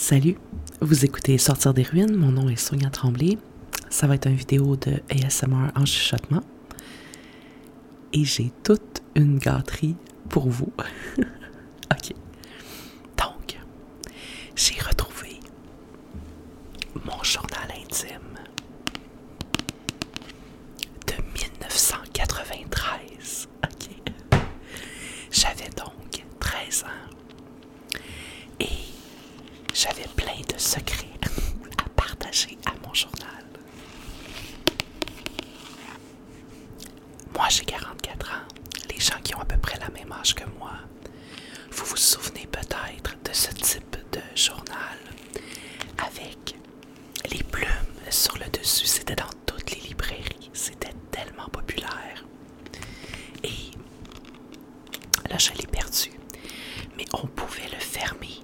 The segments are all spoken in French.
Salut, vous écoutez Sortir des ruines, mon nom est Sonia Tremblay. Ça va être une vidéo de ASMR en chuchotement. Et j'ai toute une gâterie pour vous. Ok. Donc, j'ai retrouvé mon journal intime de 1993. Ok. J'avais donc 13 ans. Et j'avais plein de secrets à partager à mon journal. Moi, j'ai 44 ans. Les gens qui ont à peu près la même âge que moi, vous vous souvenez peut-être de ce type de journal avec les plumes sur le dessus. C'était dans toutes les librairies. C'était tellement populaire. Et là, je l'ai perdu. Mais on pouvait le fermer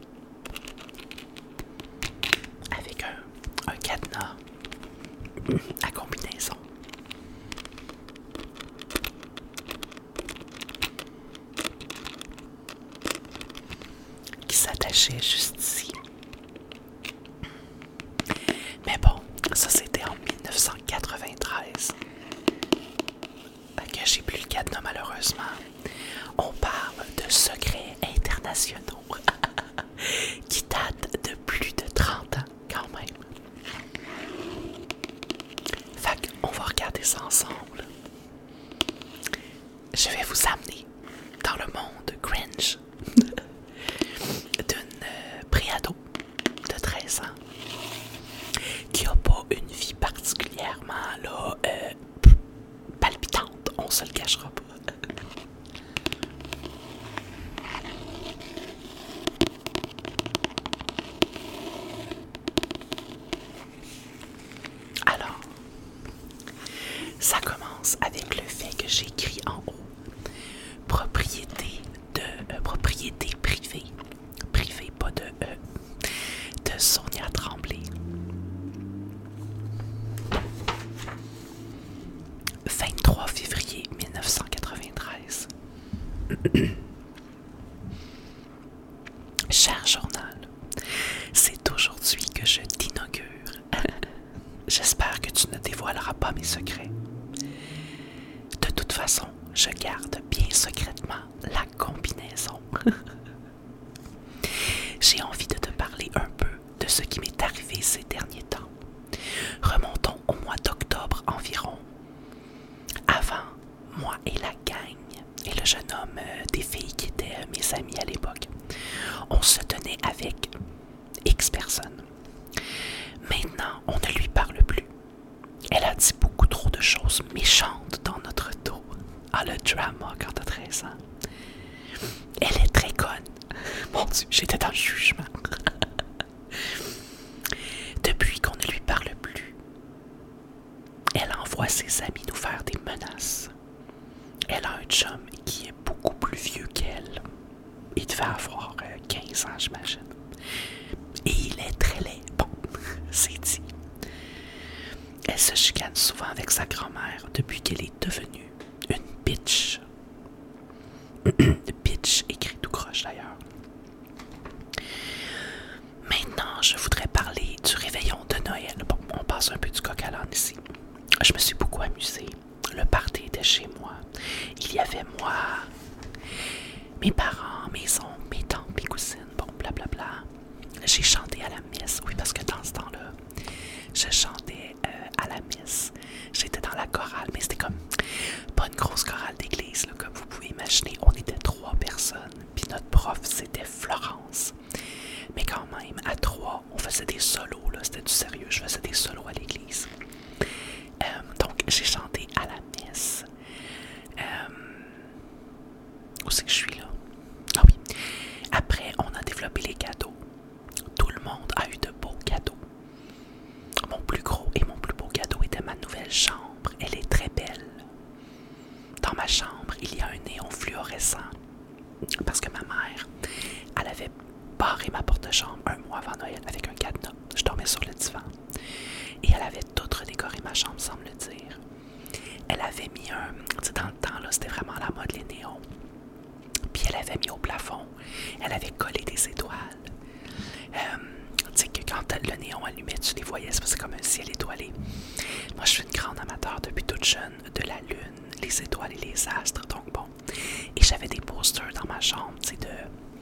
avec un cadenas à combinaison. Qui s'attachait juste ici. Mais bon, ça c'était en 1993. Que j'ai plus le cadenas malheureusement. On parle de secrets internationaux qui datent de plus de 30 ans quand même. Fait qu'on va regarder ça ensemble. Je vais vous amener dans le monde cringe d'une préado de 13 ans qui a pas une vie particulièrement là, palpitante, on se le cachera pas. Alors, ça commence avec le fait que j'écris en haut propriété privée. Privée, pas de Sonia Tremblay. 23 février 1993. Cher journal, c'est aujourd'hui que je t'inaugure. J'espère que tu ne dévoileras pas mes secrets. De toute façon, je garde bien secrètement la combinaison. J'ai envie de te parler un peu de ce qui m'est arrivé ces derniers temps. Remontons au mois d'octobre environ. Avant, moi et la gang, et le jeune homme des filles qui étaient mes amis à l'époque, on se tenait avec X personnes. Maintenant, on ne lui parle plus. Elle a dit beaucoup trop de choses méchantes dans notre dos. Ah, le drama quand t'as 13 ans. Elle est très conne. Mon Dieu, j'étais dans le jugement. Depuis qu'on ne lui parle plus, elle envoie ses amis nous faire des menaces. Elle a un chum qui est beaucoup plus vieux qu'elle. Il devait avoir 15 ans, j'imagine. Et il est très laid. Bon, c'est dit. Elle se chicane souvent avec sa grand-mère depuis qu'elle est devenue une bitch. Bitch écrit tout croche d'ailleurs. Maintenant, je voudrais parler du réveillon de Noël. Bon, on passe un peu du coq à l'âne ici. Je me suis beaucoup amusée. Le party était chez moi. Il y avait moi, mes parents, mes oncles, mes tantes, mes cousines, bon, blablabla. J'ai chanté à la messe. Oui, parce que dans ce temps-là, je chantais à la messe. J'étais dans la chorale, mais c'était comme pas une grosse chorale d'église, là, comme vous pouvez imaginer. On était 3 personnes, puis notre prof, c'était Florence. Mais quand même, à 3, on faisait des solos, là, c'était du sérieux. Je faisais des solos à l'église. Donc, j'ai chanté à la messe. Où c'est que je suis là? Ah oui. Après, on a développé les cadeaux. Tout le monde a eu de beaux cadeaux. Mon plus gros et mon plus beau cadeau était ma nouvelle chambre. Elle est très belle. Dans ma chambre, il y a un néon fluorescent. Parce que ma mère, elle avait barré ma porte de chambre un mois avant Noël avec un cadenas. Je dormais sur le divan. Et elle avait tout redécoré ma chambre sans me le dire. Elle avait mis un... Tu sais, dans le temps, là, c'était vraiment la mode, les néons. Puis elle avait mis au plafond. Elle avait collé des étoiles. Tu le néon allumé, tu les voyais, c'est comme un ciel étoilé. Moi, je suis une grande amateur depuis toute jeune de la lune, les étoiles et les astres, donc bon. Et j'avais des posters dans ma chambre, tu sais, de...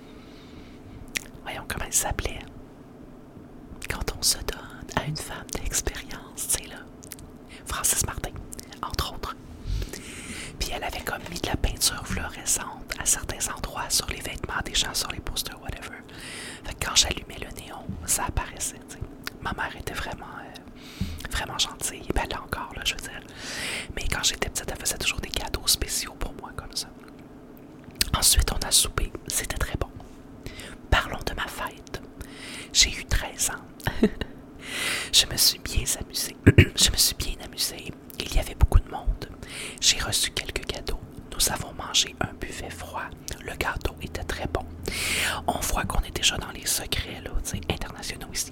Voyons comment ils s'appelaient. Quand on se donne à une femme d'expérience, tu sais, là. Francis Martin, entre autres. Puis elle avait comme mis de la peinture fluorescente à certains endroits sur les vêtements des gens, sur les posters, whatever. Fait que quand j'allumais le néon, ça apparaissait, tu sais. Ma mère était vraiment gentille. Et ben là encore, là, je veux dire. Mais quand j'étais petite, elle faisait toujours des cadeaux spéciaux pour moi, comme ça. Ensuite, on a soupé. C'était très bon. Parlons de ma fête. J'ai eu 13 ans. Je me suis bien amusée. Je me suis bien amusée. Il y avait beaucoup de monde. J'ai reçu quelques cadeaux. Nous avons mangé un buffet froid. Le gâteau était très bon. On voit qu'on est déjà dans les secrets là, internationaux ici.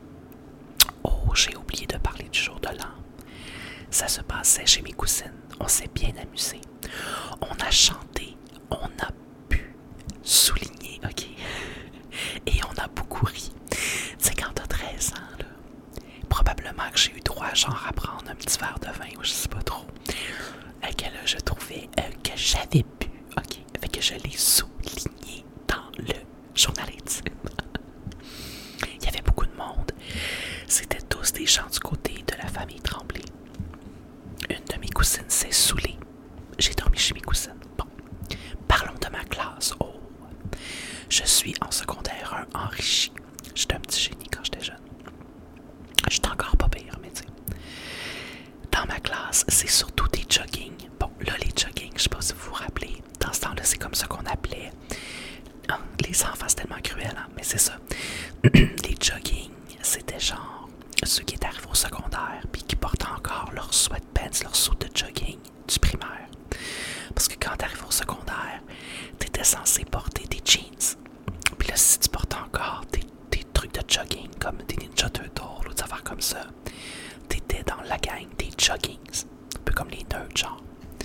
Oh, j'ai oublié de parler du jour de l'an. Ça se passait chez mes cousines. On s'est bien amusé. On a chanté. On a bu. Souligné, ok? Et on a beaucoup ri. Tu sais, quand t'as 13 ans, là, probablement que j'ai eu droit, genre, à prendre un petit verre de vin, ou je sais pas trop. Que là, je trouvais que j'avais bu, ok? Fait que je l'ai souligné dans le journal intime. Il y avait beaucoup de monde. C'était tous des gens du côté de la famille Tremblay. Une de mes cousines s'est saoulée. J'ai dormi chez mes cousines. Bon. Parlons de ma classe. Oh. Je suis en secondaire 1 enrichi. J'étais un petit génie quand j'étais jeune. J'étais encore pas pire, mais tu sais. Dans ma classe, c'est surtout des jogging. Bon, là, les jogging, je sais pas si vous vous rappelez. Dans ce temps-là, c'est comme ça qu'on appelait. Oh, les enfants, c'est tellement cruel, hein? Mais c'est ça. Les jogging, c'était genre ceux qui étaient arrivés au secondaire puis qui portaient encore leurs sweatpants, leurs sauts de jogging du primaire. Parce que quand t'arrives au secondaire, t'étais censé porter des jeans. Puis là, si tu portais encore des trucs de jogging comme des Ninja Turtles ou des affaires comme ça, t'étais dans la gang des joggings. Un peu comme les nerds, genre.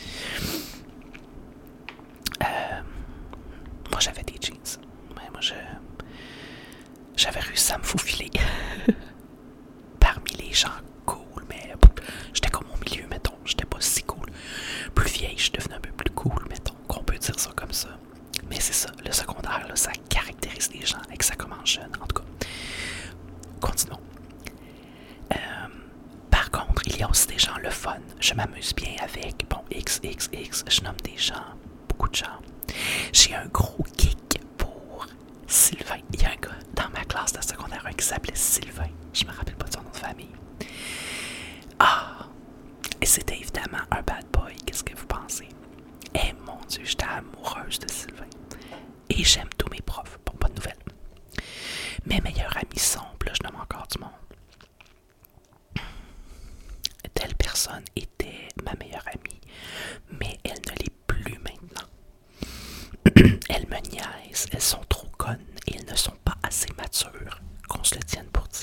Moi, j'avais des jeans. Ouais, moi, j'avais réussi à me faufiler parmi les gens cool, mais j'étais comme au milieu, mettons. J'étais pas si cool. Plus vieille, je devenais un peu plus cool, mettons, qu'on peut dire ça comme ça. Mais c'est ça, le secondaire, là, ça caractérise les gens et que ça commence jeune. En tout cas, continuons. Par contre, il y a aussi des gens le fun. Je m'amuse bien avec, bon, XXX, je nomme des gens, beaucoup de gens. J'ai un gros kick pour Sylvain. Il y a un gars dans ma classe de secondaire 1 qui s'appelait Sylvain. Je me rappelle pas de son nom de famille. Ah! Et c'était évidemment un bad boy. Qu'est-ce que vous pensez? Eh mon Dieu, j'étais amoureuse de Sylvain. Et j'aime tous mes profs. Bon, pas de nouvelles. Mes meilleurs amis sont, là je nomme encore du monde. Telle personne était ma meilleure amie, mais elle ne l'est plus maintenant. Elles me niaisent, elles sont trop connes et elles ne sont pas assez matures, qu'on se le tienne pour dit.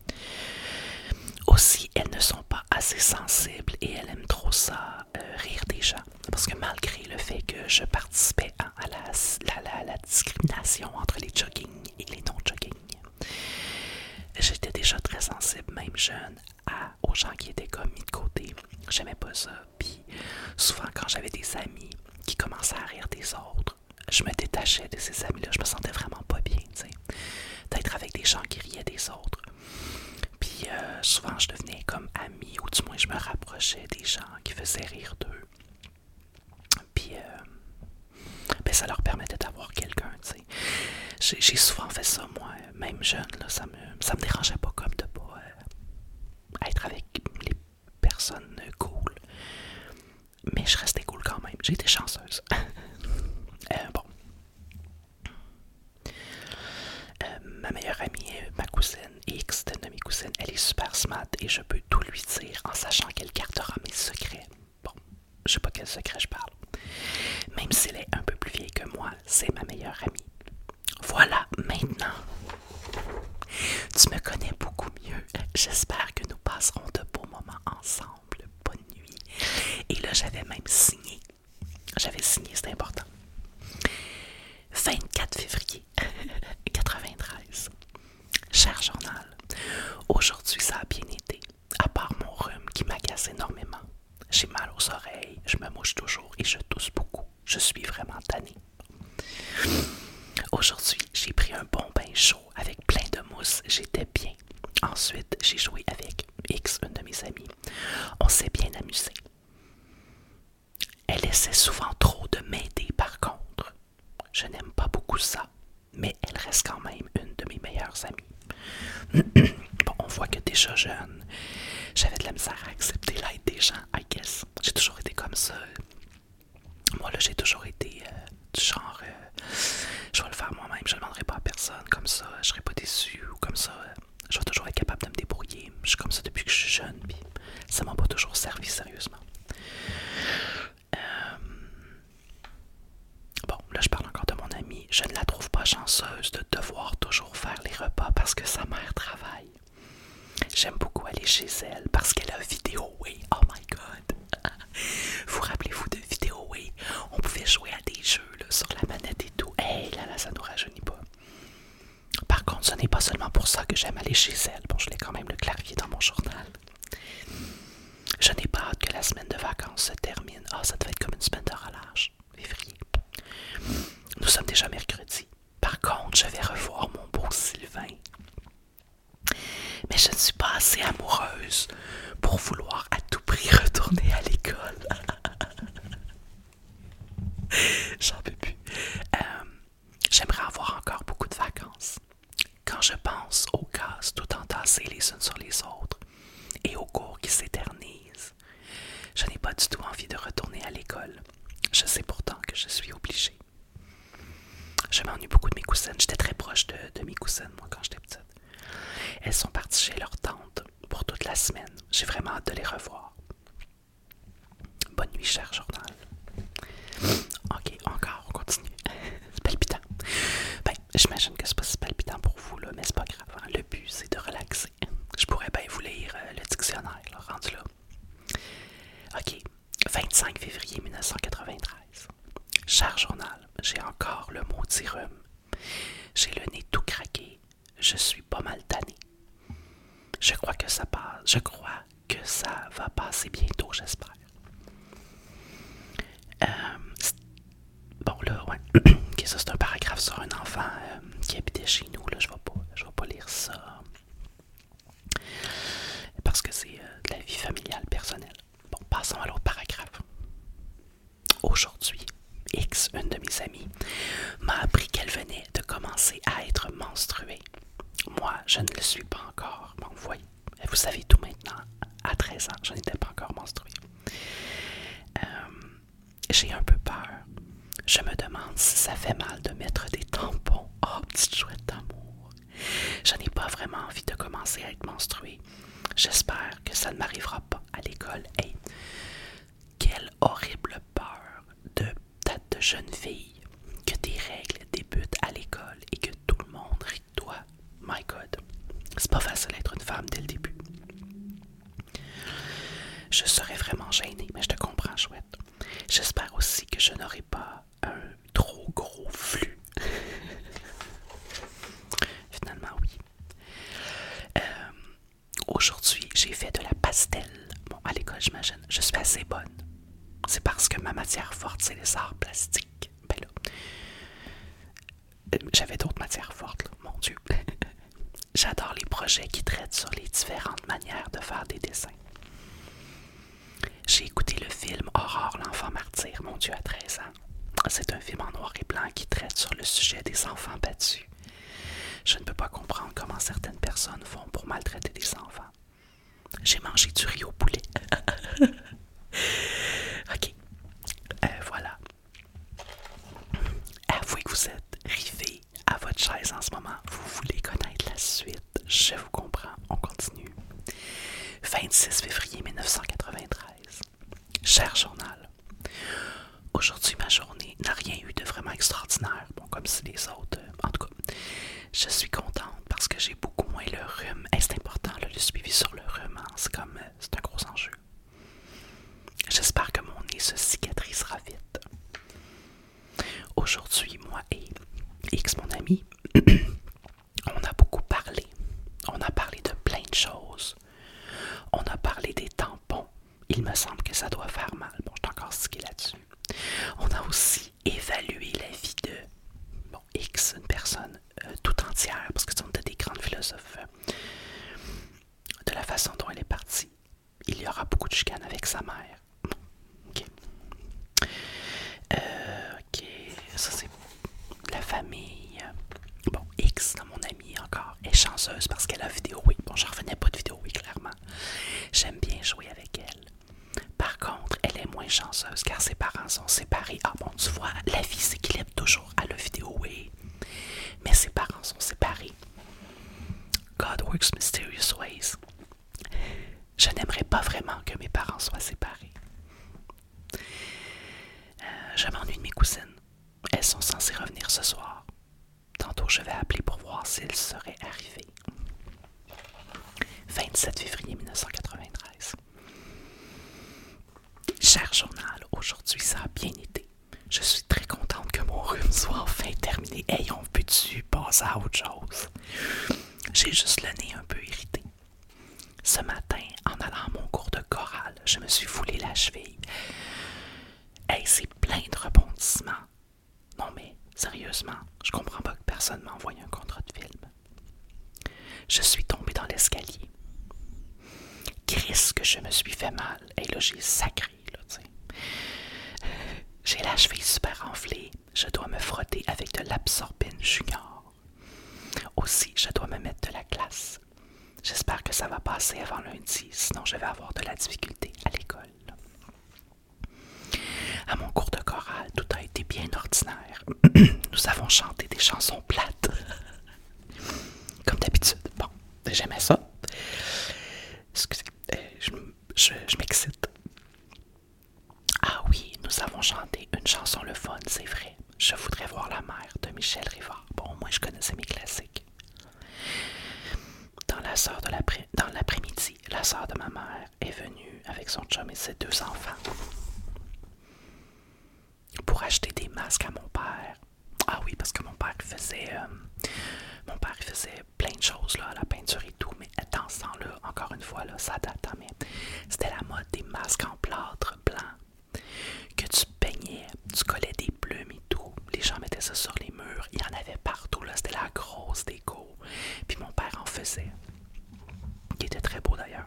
Aussi, elles ne sont pas assez sensibles et elles aiment trop ça, rire des gens. Parce que malgré le fait que je participais à la discrimination entre les jogging et les non-jogging, j'étais déjà très sensible, même jeune, aux gens qui étaient comme mis de côté. J'aimais pas ça. Puis souvent, quand j'avais des amis qui commençaient à rire des autres, je me détachais de ces amis-là. Je me sentais vraiment pas bien, tu sais, d'être avec des gens qui riaient des autres. Puis souvent, je devenais comme ami, ou du moins, je me rapprochais des gens qui faisaient rire d'eux. Puis ben, ça leur permettait d'avoir quelqu'un, tu sais. J'ai souvent fait ça, moi, même jeune, là, ça me dérangeait pas comme de pas être avec les personnes cool. Mais je restais cool quand même. J'ai été chanceuse. Bon. Ma meilleure amie, ma cousine, X de mes cousines, elle est super smart et je peux tout lui dire en sachant qu'elle gardera mes secrets. Bon, je sais pas quel secret je parle. Même si elle est un peu plus vieille que moi, c'est ma meilleure amie. Voilà, maintenant, tu me connais beaucoup mieux. J'espère que nous passerons de beaux moments ensemble. Bonne nuit. Et là, j'avais même signé. C'est important. 24 février 93. Cher journal, Aujourd'hui, ça a bien été, à part mon rhume qui m'agace énormément. J'ai mal aux oreilles, je me mouche toujours et je tousse beaucoup. Je suis vraiment tannée. Aujourd'hui, j'ai pris un bon bain chaud avec plein de mousse, j'étais bien. Ensuite, j'ai joué avec X, une de mes amies. On s'est bien amusé. Elle essaie souvent trop de m'aider par contre. Je n'aime pas beaucoup ça, mais elle reste quand même une de mes meilleures amies. Bon, on voit que déjà jeune, j'avais de la misère à accepter l'aide des gens, I guess. J'ai toujours été comme ça. Moi, là, j'ai toujours été du genre, je vais le faire moi-même, je ne demanderai pas à personne. Comme ça, je serai pas déçu ou comme ça, je vais toujours être capable de me débrouiller. Je suis comme ça depuis que je suis jeune, puis ça m'a pas toujours servi sérieusement. Bon, là, je parle encore de mon amie. Je ne la trouve pas chanceuse de devoir toujours faire les repas parce que sa mère travaille. J'aime beaucoup aller chez elle parce qu'elle a Vidéoway. Oh my god! Vous rappelez-vous de Vidéoway? On pouvait jouer à des jeux là, sur la manette et tout. Hey, là, ça nous rajeunit pas. Par contre, ce n'est pas seulement pour ça que j'aime aller chez elle. Bon, je l'ai quand même le clarifié dans mon journal. Je n'ai pas hâte que la semaine de vacances se termine. Ah, ça devait être comme une semaine de relâche. Février. Nous sommes déjà mercredi. Par contre, je vais revoir mon beau Sylvain. Mais je ne suis pas assez amoureuse pour vouloir à tout prix retourner à l'école. J'en peux plus. J'aimerais avoir encore beaucoup de vacances. Quand je pense aux cases tout entassées les unes sur les autres et aux cours qui s'éternisent, je n'ai pas du tout envie de retourner à l'école. Je sais pourtant que je suis obligée. Je m'ennuie beaucoup de mes cousines. J'étais très proche de mes cousines, moi, quand j'étais petite. Elles sont parties chez leur tante pour toute la semaine. J'ai vraiment hâte de les revoir. Bonne nuit, cher journal. Ok, encore, on continue. C'est palpitant. Ben, j'imagine que c'est pas si palpitant pour vous, là, mais c'est pas grave. Hein? Le but, c'est de relaxer. Je pourrais bien vous lire le dictionnaire, là, rendu là. Ok, 25 février 1993. Cher journal, j'ai encore le maudit rhume. J'ai le nez tout craqué. Je suis pas mal tanné. Je crois que ça passe. Je crois que ça va passer bientôt, j'espère. Bon là, ouais. Ok, ça c'est un paragraphe sur un enfant qui habitait chez nous. Là, je vais pas lire ça parce que c'est de la vie familiale personnelle. Bon, passons à l'autre paragraphe. Aujourd'hui, X, une de mes amies, m'a appris qu'elle venait de commencer à être menstruée. Moi, je ne le suis pas encore. Bon, vous savez tout maintenant. À 13 ans, je n'étais pas encore menstruée. J'ai un peu peur. Je me demande si ça fait mal de mettre des tampons. Oh, petite chouette d'amour. Je n'ai pas vraiment envie de commencer à être menstruée. J'espère que ça ne m'arrivera pas à l'école. Hey, quelle horrible peur de jeune fille que tes règles débutent à l'école et que tout le monde rit de toi. My God, c'est pas facile d'être une femme dès le début. Je serais vraiment gênée, mais je te comprends, chouette. J'espère aussi que je n'aurai pas un trop gros flux. Finalement, oui. Aujourd'hui, j'ai fait de la pastelle. Bon, à l'école, j'imagine, je suis assez bonne. C'est parce que ma matière forte, c'est les arts plastiques. Ben là, j'avais d'autres matières fortes, là, mon Dieu. J'adore les projets qui traitent sur les différentes manières de faire des dessins. J'ai écouté le film Aurore, l'enfant martyr, mon Dieu, à 13 ans. C'est un film en noir et blanc qui traite sur le sujet des enfants battus. Je ne peux pas comprendre comment certaines personnes font pour maltraiter des enfants. J'ai mangé du riz au poulet. Ok, voilà. Avouez que vous êtes rivé à votre chaise en ce moment. Vous voulez connaître la suite. Je vous comprends. On continue. 26 février 1993. Cher journal. Aujourd'hui, ma journée n'a rien eu de vraiment extraordinaire. Bon, comme si les autres... en tout cas, je suis contente parce que j'ai beaucoup moins le rhume. Et c'est important, là, le suivi sur le rhume. Hein. C'est un gros enjeu. J'espère que mon nez se cicatrisera vite. Aujourd'hui, moi et X, mon ami, on a beaucoup parlé. On a parlé de plein de de choses. On a parlé des tampons. Il me semble que ça doit faire mal. Bon, je suis encore stické là-dessus. On a aussi évalué la vie de X, une personne tout entière, parce que on était des grandes philosophes de la façon dont elle est partie. Il y aura beaucoup de chicanes avec sa mère. Bon, ok. Ok, ça c'est la famille. Bon, X, mon amie encore, est chanceuse parce qu'elle a vidéo. Oui, bon, j'en revenais pas de vidéo, oui, clairement. J'aime bien jouer avec elle. Par contre, elle est moins chanceuse car ses parents sont séparés. Ah bon, tu vois, la vie s'équilibre toujours à la vidéo, oui. Mais ses parents sont séparés. God works mysterious ways. Je n'aimerais pas vraiment que mes parents soient séparés. Je m'ennuie de mes cousines. Elles sont censées revenir ce soir. Tantôt, je vais appeler pour voir s'ils seraient arrivés. 27 février 1993. Cher journal, aujourd'hui ça a bien été. Je suis très contente que mon rhume soit enfin terminé. Hey, on peut-tu passer à autre chose? J'ai juste le nez un peu irrité. Ce matin, en allant à mon cours de chorale, je me suis foulé la cheville. Hey, c'est plein de rebondissements. Non mais, sérieusement, je comprends pas que personne m'envoie un contrat de film. Je suis tombé dans l'escalier. Christ que je me suis fait mal. Et là, j'ai sacré, là, tu sais. J'ai la cheville super enflée. Je dois me frotter avec de l'absorbine junior. Aussi, je dois me mettre de la glace. J'espère que ça va passer avant lundi, sinon je vais avoir de la difficulté à l'école. À mon cours de chorale, tout a été bien ordinaire. Nous avons chanté des chansons plates. Comme d'habitude. Bon, j'aimais ça. Excusez, je m'excite. Ah oui, nous avons chanté une chanson le fun, c'est vrai. Je voudrais voir la mer de Michel Rivard. Bon, moi je connaissais mes classiques. Dans l'après-midi, la sœur de ma mère est venue avec son chum et ses 2 enfants pour acheter des masques à mon père. Ah oui, parce que mon père faisait plein de choses là, la peinture et tout, mais dans ce temps-là, encore une fois, là, ça date, mais c'était la mode des masques en plâtre blanc que tu peignais, tu collais des plumes et tout. Les gens mettaient ça sur les murs, il y en avait partout, là, c'était la grosse déco. Puis mon père en faisait, qui était très beau d'ailleurs.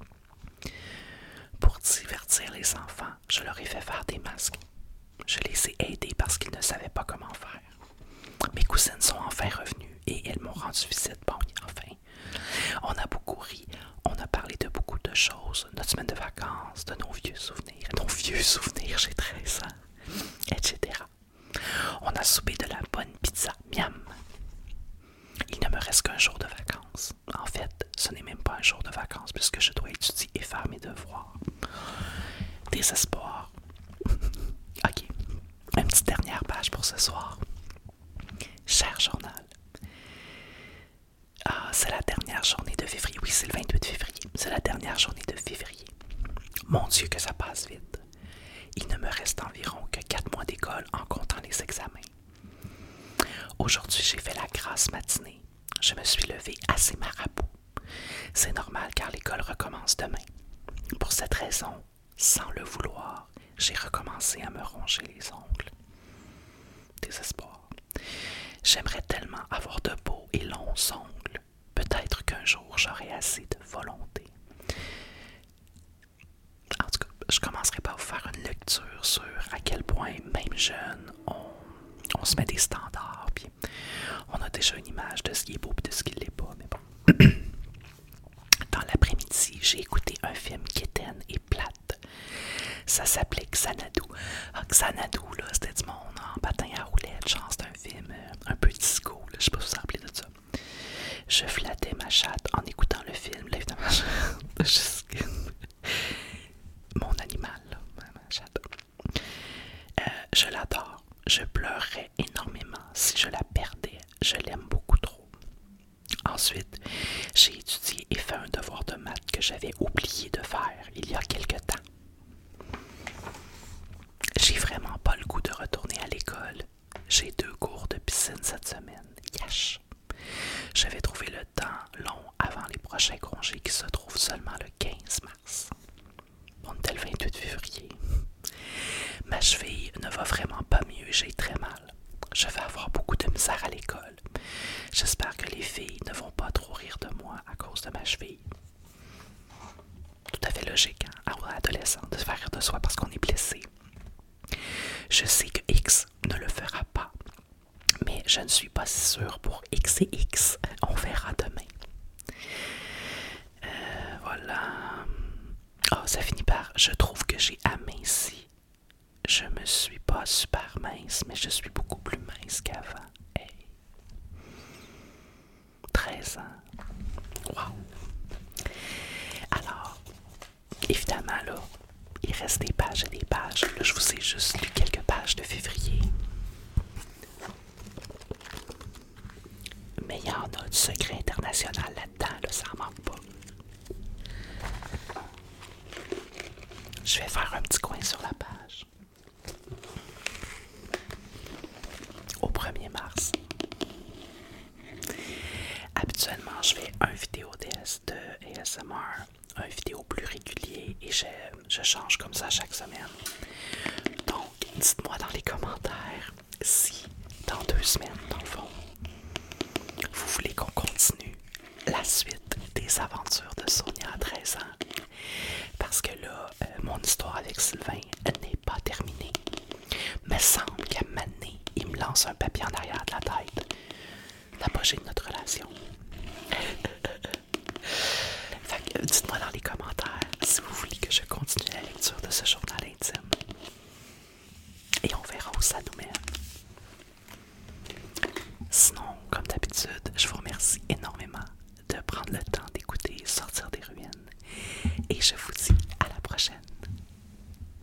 Pour divertir les enfants, je leur ai fait faire des masques. Je les ai aidés parce qu'ils ne savaient pas comment faire. Mes cousines sont enfin revenues et elles m'ont rendu visite. Bon, enfin. On a beaucoup ri, on a parlé de beaucoup de choses, notre semaine de vacances, de nos vieux souvenirs, j'ai 13 ans, etc. On a soupé de la bonne pizza, miam. Il ne me reste qu'un jour de vacances. En fait, ce n'est même pas un jour de vacances puisque je dois étudier et faire mes devoirs. Désespoir. Ok, une petite dernière page pour ce soir. Cher journal. Ah, c'est la dernière journée de février. Oui, c'est le 28 février. C'est la dernière journée de février. Mon Dieu que ça passe vite. Il ne me reste environ que 4 mois d'école en comptant les examens. Aujourd'hui, j'ai fait la grasse matinée. Je me suis levée assez marabout. C'est normal car l'école recommence demain. Pour cette raison, sans le vouloir, j'ai recommencé à me ronger les ongles. Désespoir. J'aimerais tellement avoir de beaux et longs ongles. Peut-être qu'un jour j'aurai assez de volonté. En tout cas, je commencerai par vous faire une lecture sur à quel point, même jeune, on se met des standards. Puis on a déjà une image de ce qui est beau et de ce qui ne l'est pas. Mais bon. Dans l'après-midi, j'ai écouté un film quétaine et plate. Ça s'appelait Xanadu. Ah, Xanadu, là, c'était du monde en patin à roulettes. Genre, c'est un film un peu disco. Là, je sais pas si vous vous rappelez de ça. Je flattais ma chatte en écoutant le film. Là, évidemment, mon animal, là, ma chatte. Je l'adore. Je pleurerais énormément si je la perdais. Je l'aime beaucoup trop. Ensuite, j'ai étudié et fait un devoir de maths que j'avais oublié de faire il y a quelque temps. J'ai vraiment pas le goût de retourner à l'école. J'ai 2 cours de piscine cette semaine. Yash! Je vais trouver le temps long avant prochain congé qui se trouve seulement le 15 mars. On est le 28 février. Ma cheville ne va vraiment pas mieux, j'ai très mal. Je vais avoir beaucoup de misère à l'école. J'espère que les filles ne vont pas trop rire de moi à cause de ma cheville. Tout à fait logique, hein, à adolescent, de se faire rire de soi parce qu'on est blessé. Je sais que X ne le fera pas, mais je ne suis pas si sûre pour X et X. On verra demain. Voilà. Ah, ça finit par je trouve que j'ai aminci. Je me suis pas super mince, mais je suis beaucoup plus mince qu'avant. Hey. 13 ans. Wow. Alors, évidemment, là, il reste des pages et des pages. Là, je vous ai juste lu quelques pages de février. Mais il y en a du secret international là-dedans, là, ça en manque pas. Je vais faire un petit coin sur la page. Au 1er mars. Habituellement, je fais un vidéo de ASMR, un vidéo plus régulier et je change comme ça chaque semaine. Donc, dites-moi dans les commentaires si dans 2 semaines, dans le fond, vous voulez qu'on continue la suite des aventures de Sonia à 13 ans. Parce que là, mon histoire avec Sylvain n'est pas terminée. Mais semble qu'à un moment donné, il me lance un papier en arrière de la tête. L'apogée de notre relation. Fait que dites-moi dans les commentaires si vous voulez que je continue la lecture de ce journal intime. Et on verra où ça nous mène. Sinon, comme d'habitude, je vous remercie énormément de prendre le temps d'écouter Sortir des ruines. Et je vous